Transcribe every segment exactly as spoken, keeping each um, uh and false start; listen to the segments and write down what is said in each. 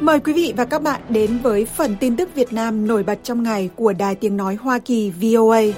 Mời quý vị và các bạn đến với phần tin tức Việt Nam nổi bật trong ngày của Đài Tiếng Nói Hoa Kỳ vê o a.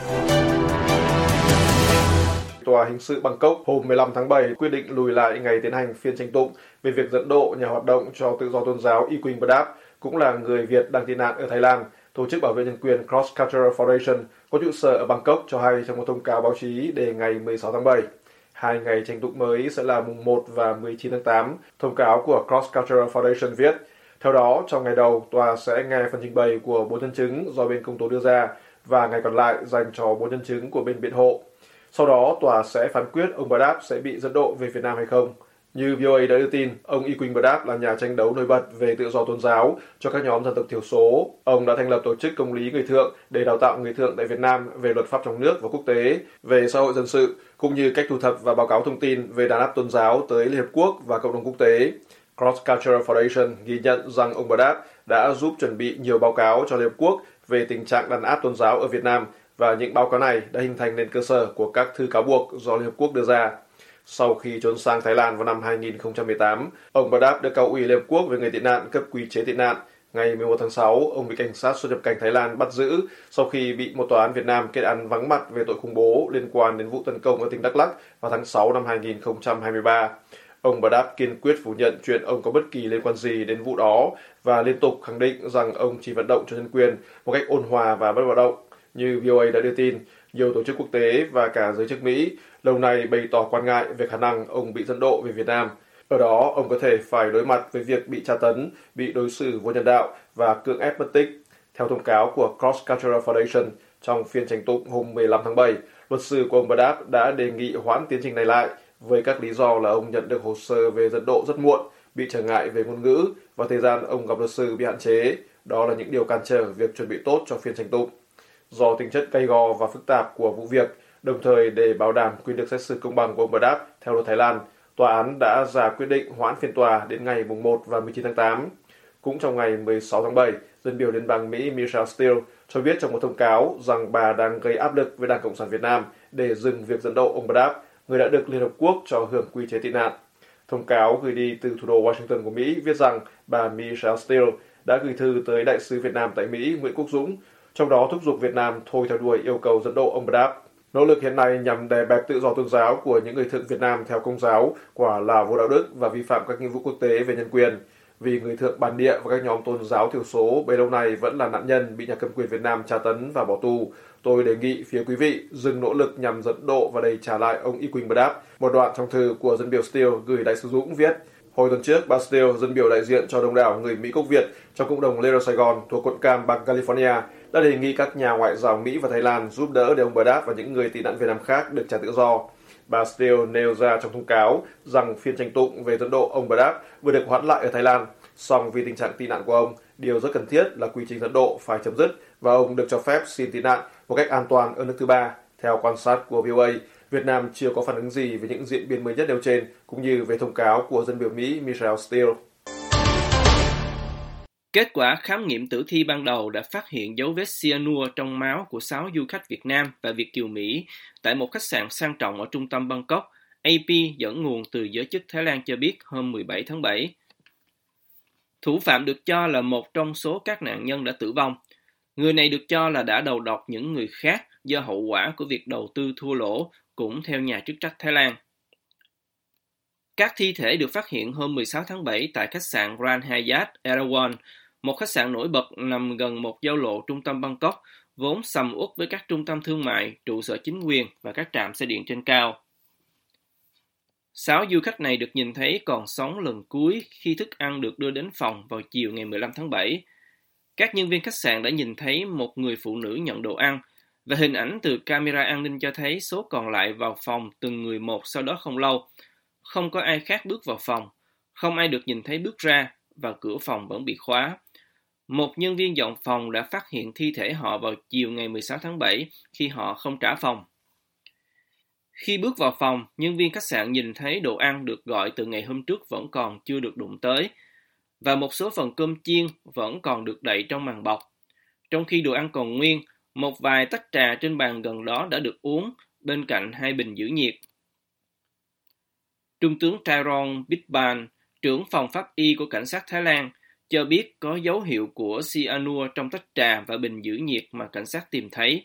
Tòa hình sự Bangkok hôm mười lăm tháng bảy quyết định lùi lại ngày tiến hành phiên tranh tụng về việc dẫn độ nhà hoạt động cho tự do tôn giáo Y Quỳnh Burdap, cũng là người Việt đang tị nạn ở Thái Lan. Tổ chức bảo vệ nhân quyền Cross Cultural Foundation có trụ sở ở Bangkok cho hay trong một thông cáo báo chí đề ngày mười sáu tháng bảy. Hai ngày tranh tụng mới sẽ là mùng một và mười chín tháng tám, thông cáo của Cross Cultural Foundation viết. Theo đó, trong ngày đầu, tòa sẽ nghe phần trình bày của bốn nhân chứng do bên công tố đưa ra và ngày còn lại dành cho bốn nhân chứng của bên biện hộ. Sau đó, tòa sẽ phán quyết ông Burdap sẽ bị dẫn độ về Việt Nam hay không. Như vê o a đã đưa tin, ông Y Quỳnh Burdap là nhà tranh đấu nổi bật về tự do tôn giáo cho các nhóm dân tộc thiểu số. Ông đã thành lập tổ chức công lý người thượng để đào tạo người thượng tại Việt Nam về luật pháp trong nước và quốc tế, về xã hội dân sự, cũng như cách thu thập và báo cáo thông tin về đàn áp tôn giáo tới Liên Hợp Quốc và cộng đồng quốc tế. Cross Cultural Foundation ghi nhận rằng ông Burdap đã giúp chuẩn bị nhiều báo cáo cho Liên Hợp Quốc về tình trạng đàn áp tôn giáo ở Việt Nam, và những báo cáo này đã hình thành nền cơ sở của các thư cáo buộc do Liên Hợp Quốc đưa ra. Sau khi trốn sang Thái Lan vào năm hai nghìn không trăm mười tám, ông Burdap được Cao ủy Liên Hợp Quốc về người tị nạn cấp quy chế tị nạn. Ngày mười một tháng sáu, ông bị cảnh sát xuất nhập cảnh Thái Lan bắt giữ sau khi bị một tòa án Việt Nam kết án vắng mặt về tội khủng bố liên quan đến vụ tấn công ở tỉnh Đắk Lắk vào tháng sáu năm hai nghìn không trăm hai mươi ba. Ông Burdap kiên quyết phủ nhận chuyện ông có bất kỳ liên quan gì đến vụ đó và liên tục khẳng định rằng ông chỉ vận động cho nhân quyền một cách ôn hòa và bất bạo động. Như vê o a đã đưa tin, nhiều tổ chức quốc tế và cả giới chức Mỹ lâu nay bày tỏ quan ngại về khả năng ông bị dẫn độ về Việt Nam. Ở đó, ông có thể phải đối mặt với việc bị tra tấn, bị đối xử vô nhân đạo và cưỡng ép mất tích. Theo thông cáo của Cross Cultural Foundation, trong phiên tranh tụng hôm mười lăm tháng bảy, luật sư của ông Burdap đã đề nghị hoãn tiến trình này lại với các lý do là ông nhận được hồ sơ về dẫn độ rất muộn, bị trở ngại về ngôn ngữ và thời gian ông gặp luật sư bị hạn chế. Đó là những điều cản trở việc chuẩn bị tốt cho phiên tranh tụng. Do tính chất gay go và phức tạp của vụ việc, đồng thời để bảo đảm quyền được xét xử công bằng của ông Burdap theo luật Thái Lan, tòa án đã ra quyết định hoãn phiên tòa đến ngày mùng một và mười chín tháng tám. Cũng trong ngày mười sáu tháng bảy, dân biểu liên bang Mỹ Michelle Steele cho biết trong một thông cáo rằng bà đang gây áp lực với Đảng Cộng sản Việt Nam để dừng việc dẫn độ ông Burdap, người đã được Liên Hợp Quốc cho hưởng quy chế tị nạn. Thông cáo gửi đi từ thủ đô Washington của Mỹ viết rằng bà Michelle Steele đã gửi thư tới Đại sứ Việt Nam tại Mỹ Nguyễn Quốc Dũng, trong đó thúc giục Việt Nam thôi theo đuổi yêu cầu dẫn độ ông Burdap. Nỗ lực hiện nay nhằm đè bẹp tự do tôn giáo của những người thượng Việt Nam theo Công giáo quả là vô đạo đức và vi phạm các nghĩa vụ quốc tế về nhân quyền, vì người thượng bản địa và các nhóm tôn giáo thiểu số bấy lâu nay vẫn là nạn nhân bị nhà cầm quyền Việt Nam tra tấn và bỏ tù. Tôi đề nghị phía quý vị dừng nỗ lực nhằm dẫn độ và đẩy trả lại ông Y Quỳnh Burdap. Một đoạn trong thư của dân biểu Steele gửi đại sứ Dũng viết: Hồi tuần trước, bà Steele, dân biểu đại diện cho đông đảo người Mỹ gốc Việt trong cộng đồng Little Sài Gòn thuộc quận Cam, bang California, đã đề nghị các nhà ngoại giao Mỹ và Thái Lan giúp đỡ để ông Burdap và những người tị nạn Việt Nam khác được trả tự do. Bà Steele nêu ra trong thông cáo rằng phiên tranh tụng về dẫn độ ông Burdap vừa được hoãn lại ở Thái Lan, song vì tình trạng tị nạn của ông, điều rất cần thiết là quy trình dẫn độ phải chấm dứt và ông được cho phép xin tị nạn một cách an toàn ở nước thứ ba. Theo quan sát của vê o a, Việt Nam chưa có phản ứng gì về những diễn biến mới nhất nêu trên, cũng như về thông cáo của dân biểu Mỹ Michelle Steele. Kết quả khám nghiệm tử thi ban đầu đã phát hiện dấu vết cyanua trong máu của sáu du khách Việt Nam và Việt kiều Mỹ tại một khách sạn sang trọng ở trung tâm Bangkok. a pê dẫn nguồn từ giới chức Thái Lan cho biết hôm mười bảy tháng bảy. Thủ phạm được cho là một trong số các nạn nhân đã tử vong. Người này được cho là đã đầu độc những người khác do hậu quả của việc đầu tư thua lỗ, cũng theo nhà chức trách Thái Lan. Các thi thể được phát hiện hôm mười sáu tháng bảy tại khách sạn Grand Hyatt Erawan, một khách sạn nổi bật nằm gần một giao lộ trung tâm Bangkok, vốn sầm uất với các trung tâm thương mại, trụ sở chính quyền và các trạm xe điện trên cao. Sáu du khách này được nhìn thấy còn sống lần cuối khi thức ăn được đưa đến phòng vào chiều ngày mười lăm tháng bảy. Các nhân viên khách sạn đã nhìn thấy một người phụ nữ nhận đồ ăn, và hình ảnh từ camera an ninh cho thấy số còn lại vào phòng từng người một sau đó không lâu. Không có ai khác bước vào phòng, không ai được nhìn thấy bước ra, và cửa phòng vẫn bị khóa. Một nhân viên dọn phòng đã phát hiện thi thể họ vào chiều ngày mười sáu tháng bảy khi họ không trả phòng. Khi bước vào phòng, nhân viên khách sạn nhìn thấy đồ ăn được gọi từ ngày hôm trước vẫn còn chưa được đụng tới, và một số phần cơm chiên vẫn còn được đậy trong màng bọc. Trong khi đồ ăn còn nguyên, một vài tách trà trên bàn gần đó đã được uống, bên cạnh hai bình giữ nhiệt. Trung tướng Tyrone Bitban, trưởng phòng pháp y của cảnh sát Thái Lan, cho biết có dấu hiệu của cyanua trong tách trà và bình giữ nhiệt mà cảnh sát tìm thấy.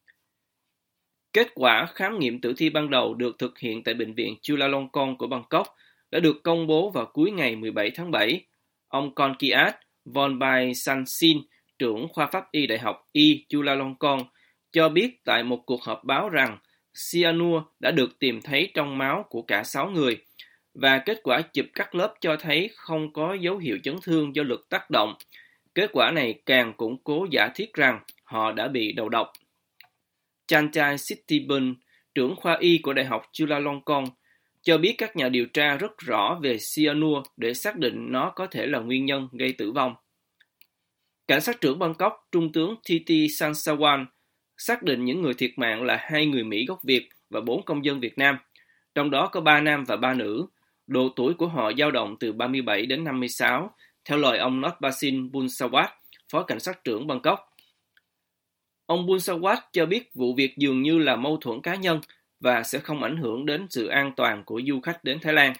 Kết quả khám nghiệm tử thi ban đầu được thực hiện tại bệnh viện Chulalongkorn của Bangkok đã được công bố vào cuối ngày mười bảy tháng bảy. Ông Konkiat Vonbai Sansin, trưởng khoa pháp y Đại học Y Chulalongkorn, cho biết tại một cuộc họp báo rằng cyanua đã được tìm thấy trong máu của cả sáu người, và kết quả chụp cắt lớp cho thấy không có dấu hiệu chấn thương do lực tác động. Kết quả này càng củng cố giả thiết rằng họ đã bị đầu độc. Chanchai Sittiban, trưởng khoa y của Đại học Chulalongkorn, cho biết các nhà điều tra rất rõ về cyanua để xác định nó có thể là nguyên nhân gây tử vong. Cảnh sát trưởng Bangkok, Trung tướng Thiti Sansawan, xác định những người thiệt mạng là hai người Mỹ gốc Việt và bốn công dân Việt Nam, trong đó có ba nam và ba nữ. Độ tuổi của họ dao động từ ba mươi bảy đến năm mươi sáu, theo lời ông Notbasin Bunsawat, phó cảnh sát trưởng Bangkok. Ông Bunsawat cho biết vụ việc dường như là mâu thuẫn cá nhân và sẽ không ảnh hưởng đến sự an toàn của du khách đến Thái Lan.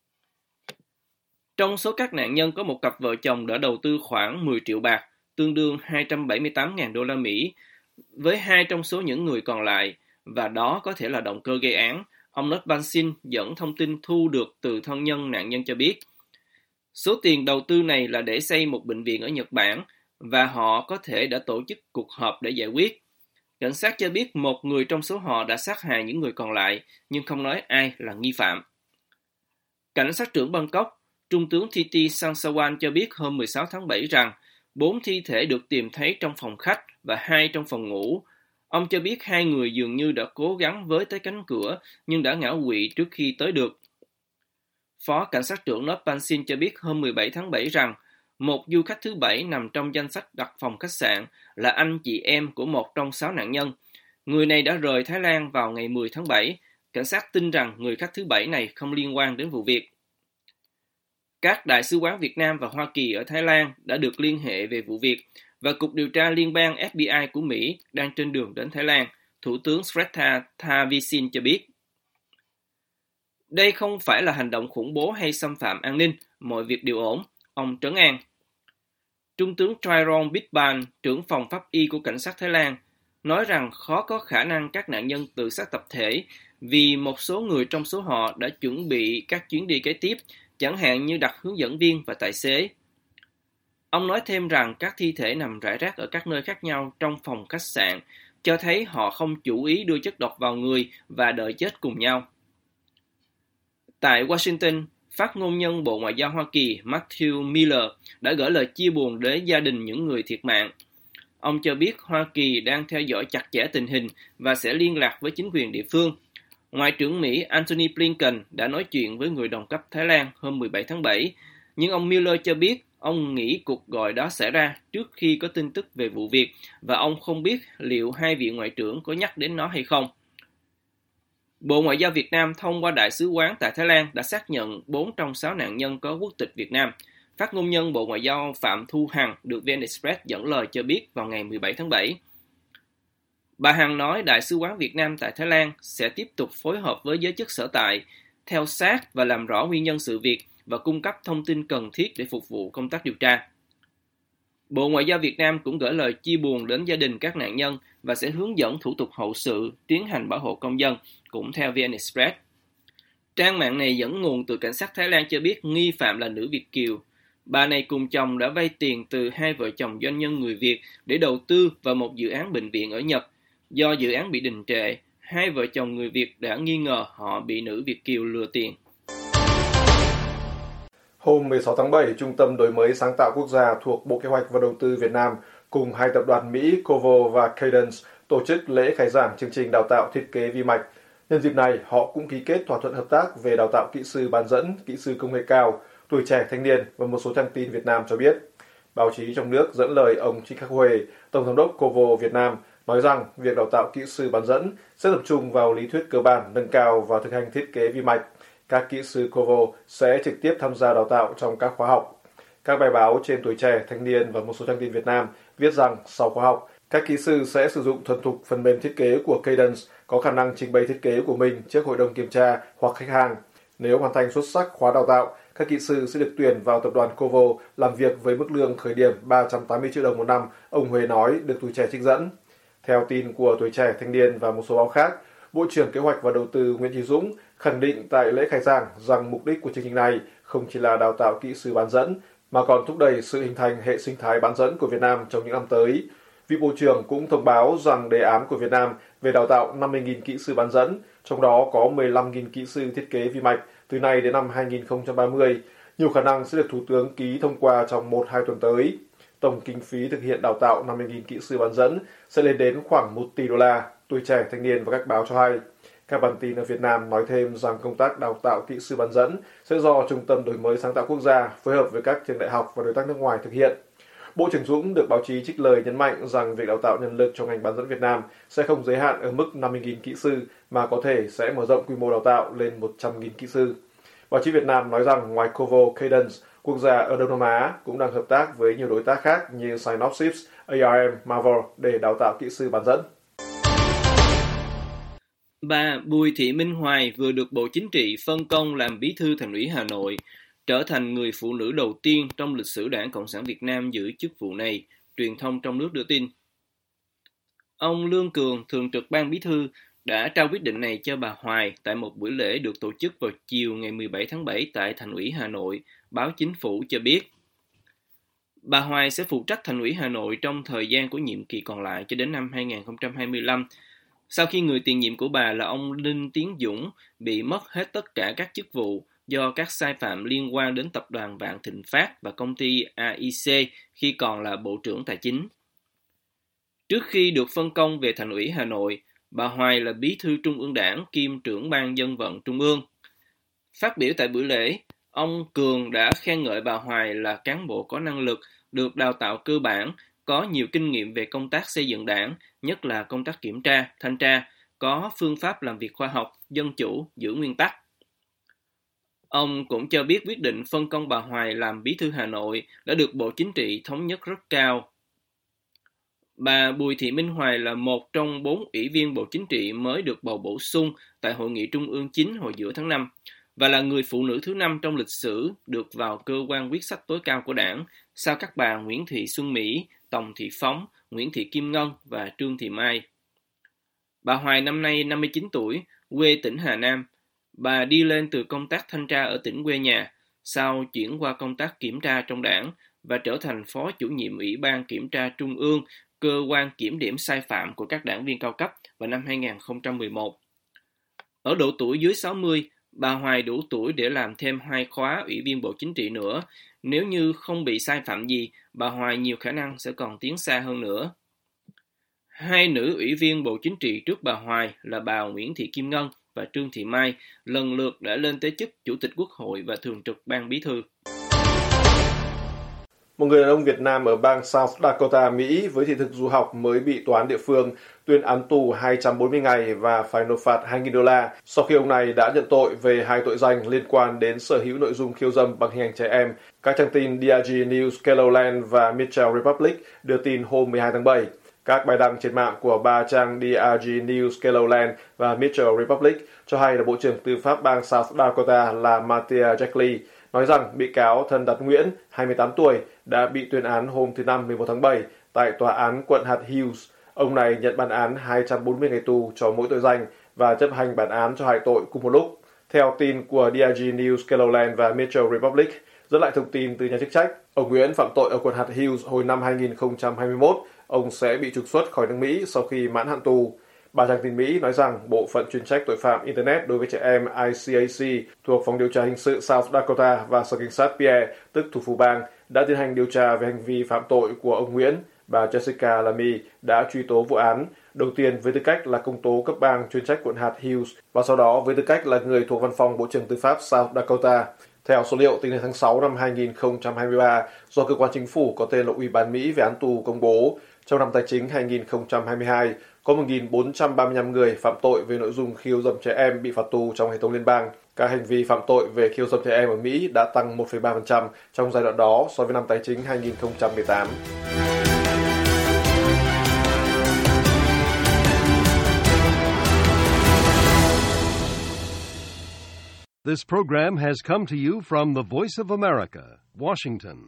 Trong số các nạn nhân có một cặp vợ chồng đã đầu tư khoảng mười triệu bạc, tương đương hai trăm bảy mươi tám nghìn đô la Mỹ, với hai trong số những người còn lại, và đó có thể là động cơ gây án, ông Notbasin dẫn thông tin thu được từ thân nhân nạn nhân cho biết. Số tiền đầu tư này là để xây một bệnh viện ở Nhật Bản, và họ có thể đã tổ chức cuộc họp để giải quyết. Cảnh sát cho biết một người trong số họ đã sát hại những người còn lại, nhưng không nói ai là nghi phạm. Cảnh sát trưởng Bangkok, Trung tướng Thiti Sansawan cho biết hôm mười sáu tháng bảy rằng bốn thi thể được tìm thấy trong phòng khách và hai trong phòng ngủ. Ông cho biết hai người dường như đã cố gắng với tới cánh cửa nhưng đã ngã quỵ trước khi tới được. Phó cảnh sát trưởng Notbasin cho biết hôm mười bảy tháng bảy rằng một du khách thứ bảy nằm trong danh sách đặt phòng khách sạn là anh chị em của một trong sáu nạn nhân. Người này đã rời Thái Lan vào ngày mười tháng bảy. Cảnh sát tin rằng người khách thứ bảy này không liên quan đến vụ việc. Các đại sứ quán Việt Nam và Hoa Kỳ ở Thái Lan đã được liên hệ về vụ việc, và Cục Điều tra Liên bang F B I của Mỹ đang trên đường đến Thái Lan, Thủ tướng Srettha Thavisin cho biết. Đây không phải là hành động khủng bố hay xâm phạm an ninh, mọi việc đều ổn, ông trấn an. Trung tướng Tyrone Bitban, trưởng phòng pháp y của cảnh sát Thái Lan, nói rằng khó có khả năng các nạn nhân tự sát tập thể vì một số người trong số họ đã chuẩn bị các chuyến đi kế tiếp, chẳng hạn như đặt hướng dẫn viên và tài xế. Ông nói thêm rằng các thi thể nằm rải rác ở các nơi khác nhau trong phòng khách sạn, cho thấy họ không chủ ý đưa chất độc vào người và đợi chết cùng nhau. Tại Washington, phát ngôn nhân Bộ Ngoại giao Hoa Kỳ Matthew Miller đã gửi lời chia buồn đến gia đình những người thiệt mạng. Ông cho biết Hoa Kỳ đang theo dõi chặt chẽ tình hình và sẽ liên lạc với chính quyền địa phương. Ngoại trưởng Mỹ Antony Blinken đã nói chuyện với người đồng cấp Thái Lan hôm mười bảy tháng bảy, nhưng ông Miller cho biết ông nghĩ cuộc gọi đó xảy ra trước khi có tin tức về vụ việc và ông không biết liệu hai vị ngoại trưởng có nhắc đến nó hay không. Bộ Ngoại giao Việt Nam thông qua Đại sứ quán tại Thái Lan đã xác nhận bốn trong sáu nạn nhân có quốc tịch Việt Nam. Phát ngôn nhân Bộ Ngoại giao Phạm Thu Hằng được vê en Express dẫn lời cho biết vào ngày mười bảy tháng bảy. Bà Hằng nói Đại sứ quán Việt Nam tại Thái Lan sẽ tiếp tục phối hợp với giới chức sở tại, theo sát và làm rõ nguyên nhân sự việc và cung cấp thông tin cần thiết để phục vụ công tác điều tra. Bộ Ngoại giao Việt Nam cũng gửi lời chia buồn đến gia đình các nạn nhân và sẽ hướng dẫn thủ tục hậu sự tiến hành bảo hộ công dân, cũng theo vê en Express. Trang mạng này dẫn nguồn từ cảnh sát Thái Lan cho biết nghi phạm là nữ Việt kiều. Bà này cùng chồng đã vay tiền từ hai vợ chồng doanh nhân người Việt để đầu tư vào một dự án bệnh viện ở Nhật. Do dự án bị đình trệ, hai vợ chồng người Việt đã nghi ngờ họ bị nữ Việt kiều lừa tiền. Hôm mười sáu tháng bảy, Trung tâm Đổi mới Sáng tạo Quốc gia thuộc Bộ Kế hoạch và Đầu tư Việt Nam cùng hai tập đoàn Mỹ Covo và Cadence tổ chức lễ khai giảng chương trình đào tạo thiết kế vi mạch. Nhân dịp này, họ cũng ký kết thỏa thuận hợp tác về đào tạo kỹ sư bán dẫn, kỹ sư công nghệ cao, tuổi trẻ thanh niên và một số trang tin Việt Nam cho biết. Báo chí trong nước dẫn lời ông Trịnh Khắc Huê, Tổng giám đốc Covo Việt Nam, nói rằng việc đào tạo kỹ sư bán dẫn sẽ tập trung vào lý thuyết cơ bản, nâng cao và thực hành thiết kế vi mạch. Các kỹ sư Covo sẽ trực tiếp tham gia đào tạo trong các khóa học. Các bài báo trên Tuổi Trẻ, Thanh niên và một số trang tin Việt Nam viết rằng sau khóa học, các kỹ sư sẽ sử dụng thuần thục phần mềm thiết kế của Cadence, có khả năng trình bày thiết kế của mình trước hội đồng kiểm tra hoặc khách hàng. Nếu hoàn thành xuất sắc khóa đào tạo, các kỹ sư sẽ được tuyển vào tập đoàn Covo làm việc với mức lương khởi điểm ba trăm tám mươi triệu đồng một năm, ông Huế nói, được Tuổi Trẻ trích dẫn. Theo tin của Tuổi Trẻ, Thanh niên và một số báo khác, Bộ trưởng Kế hoạch và Đầu tư Nguyễn Chí Dũng khẳng định tại lễ khai giảng rằng mục đích của chương trình này không chỉ là đào tạo kỹ sư bán dẫn, mà còn thúc đẩy sự hình thành hệ sinh thái bán dẫn của Việt Nam trong những năm tới. Vị Bộ trưởng cũng thông báo rằng đề án của Việt Nam về đào tạo năm mươi nghìn kỹ sư bán dẫn, trong đó có mười lăm nghìn kỹ sư thiết kế vi mạch từ nay đến năm hai nghìn không trăm ba mươi, nhiều khả năng sẽ được Thủ tướng ký thông qua trong một hai tuần tới. Tổng kinh phí thực hiện đào tạo năm mươi nghìn kỹ sư bán dẫn sẽ lên đến khoảng một tỷ đô la, Tuổi Trẻ, Thanh niên và các báo cho hay. Các bản tin ở Việt Nam nói thêm rằng công tác đào tạo kỹ sư bán dẫn sẽ do Trung tâm Đổi mới sáng tạo quốc gia phối hợp với các trường đại học và đối tác nước ngoài thực hiện. Bộ trưởng Dũng được báo chí trích lời nhấn mạnh rằng việc đào tạo nhân lực trong ngành bán dẫn Việt Nam sẽ không giới hạn ở mức năm mươi nghìn kỹ sư mà có thể sẽ mở rộng quy mô đào tạo lên một trăm nghìn kỹ sư. Báo chí Việt Nam nói rằng ngoài Covo, Cadence, quốc gia ở Đông Nam Á cũng đang hợp tác với nhiều đối tác khác như Synopsys, a rờ em, Marvel để đào tạo kỹ sư bán dẫn. Bà Bùi Thị Minh Hoài vừa được Bộ Chính trị phân công làm Bí thư Thành ủy Hà Nội, trở thành người phụ nữ đầu tiên trong lịch sử Đảng Cộng sản Việt Nam giữ chức vụ này, truyền thông trong nước đưa tin. Ông Lương Cường, Thường trực Ban Bí thư, đã trao quyết định này cho bà Hoài tại một buổi lễ được tổ chức vào chiều ngày mười bảy tháng bảy tại Thành ủy Hà Nội, báo Chính phủ cho biết. Bà Hoài sẽ phụ trách Thành ủy Hà Nội trong thời gian của nhiệm kỳ còn lại cho đến năm hai nghìn không trăm hai mươi lăm, sau khi người tiền nhiệm của bà là ông Đinh Tiến Dũng bị mất hết tất cả các chức vụ do các sai phạm liên quan đến tập đoàn Vạn Thịnh Phát và công ty a i xê khi còn là Bộ trưởng Tài chính. Trước khi được phân công về Thành ủy Hà Nội, bà Hoài là Bí thư Trung ương Đảng kiêm trưởng Ban Dân vận Trung ương. Phát biểu tại buổi lễ, ông Cường đã khen ngợi bà Hoài là cán bộ có năng lực, được đào tạo cơ bản, có nhiều kinh nghiệm về công tác xây dựng đảng, nhất là công tác kiểm tra, thanh tra, có phương pháp làm việc khoa học, dân chủ, giữ nguyên tắc. Ông cũng cho biết quyết định phân công bà Hoài làm Bí thư Hà Nội đã được Bộ Chính trị thống nhất rất cao. Bà Bùi Thị Minh Hoài là một trong bốn ủy viên Bộ Chính trị mới được bầu bổ sung tại Hội nghị Trung ương chín hồi giữa tháng năm và là người phụ nữ thứ năm trong lịch sử được vào cơ quan quyết sách tối cao của Đảng sau các bà Nguyễn Thị Xuân Mỹ, Tòng Thị Phóng, Nguyễn Thị Kim Ngân và Trương Thị Mai. Bà Hoài năm nay năm mươi chín tuổi, quê tỉnh Hà Nam. Bà đi lên từ công tác thanh tra ở tỉnh quê nhà, sau chuyển qua công tác kiểm tra trong Đảng và trở thành Phó Chủ nhiệm Ủy ban Kiểm tra Trung ương, cơ quan kiểm điểm sai phạm của các đảng viên cao cấp vào năm hai nghìn không trăm mười một. Ở độ tuổi dưới sáu mươi, bà Hoài đủ tuổi để làm thêm hai khóa Ủy viên Bộ Chính trị nữa. Nếu như không bị sai phạm gì, bà Hoài nhiều khả năng sẽ còn tiến xa hơn nữa. Hai nữ Ủy viên Bộ Chính trị trước bà Hoài là bà Nguyễn Thị Kim Ngân và Trương Thị Mai lần lượt đã lên tới chức Chủ tịch Quốc hội và Thường trực Ban Bí thư. Một người đàn ông Việt Nam ở bang South Dakota, Mỹ với thị thực du học mới bị tòa án địa phương tuyên án tù hai trăm bốn mươi ngày và phải nộp phạt hai nghìn đô la sau khi ông này đã nhận tội về hai tội danh liên quan đến sở hữu nội dung khiêu dâm bằng hình ảnh trẻ em. Các trang tin đê rờ giê News Keloland và Mitchell Republic đưa tin hôm mười hai tháng bảy. Các bài đăng trên mạng của ba trang đê rờ giê News Keloland và Mitchell Republic cho hay là Bộ trưởng Tư pháp bang South Dakota là Mattia Jackley nói rằng bị cáo Thân Đạt Nguyễn, hai mươi tám tuổi, đã bị tuyên án hôm thứ Năm mười một tháng bảy tại tòa án quận hạt Hughes. Ông này nhận bản án hai trăm bốn mươi ngày tù cho mỗi tội danh và chấp hành bản án cho hai tội cùng một lúc. Theo tin của đê rờ giê News Keloland và Mitchell Republic, dẫn lại thông tin từ nhà chức trách, ông Nguyễn phạm tội ở quận hạt Hughes hồi năm hai nghìn không trăm hai mươi mốt. Ông sẽ bị trục xuất khỏi nước Mỹ sau khi mãn hạn tù. Ba trang tin Mỹ nói rằng Bộ phận chuyên trách tội phạm Internet đối với trẻ em I C A C thuộc Phòng điều tra hình sự South Dakota và Sở Cảnh sát Pierre, tức thủ phủ bang, đã tiến hành điều tra về hành vi phạm tội của ông Nguyễn. Bà Jessica Lamy đã truy tố vụ án, đầu tiên với tư cách là công tố cấp bang chuyên trách quận hạt Hughes và sau đó với tư cách là người thuộc văn phòng Bộ trưởng Tư pháp South Dakota. Theo số liệu tính đến tháng sáu năm hai nghìn không trăm hai mươi ba do cơ quan chính phủ có tên là Ủy ban Mỹ về án tù công bố, trong năm tài chính hai nghìn không trăm hai mươi hai, có một nghìn bốn trăm ba mươi lăm người phạm tội về nội dung khiêu dâm trẻ em bị phạt tù trong hệ thống liên bang. Các hành vi phạm tội về khiêu dâm trẻ em ở Mỹ đã tăng một phẩy ba phần trăm trong giai đoạn đó so với năm tài chính hai nghìn không trăm mười tám. This program has come to you from the Voice of America, Washington.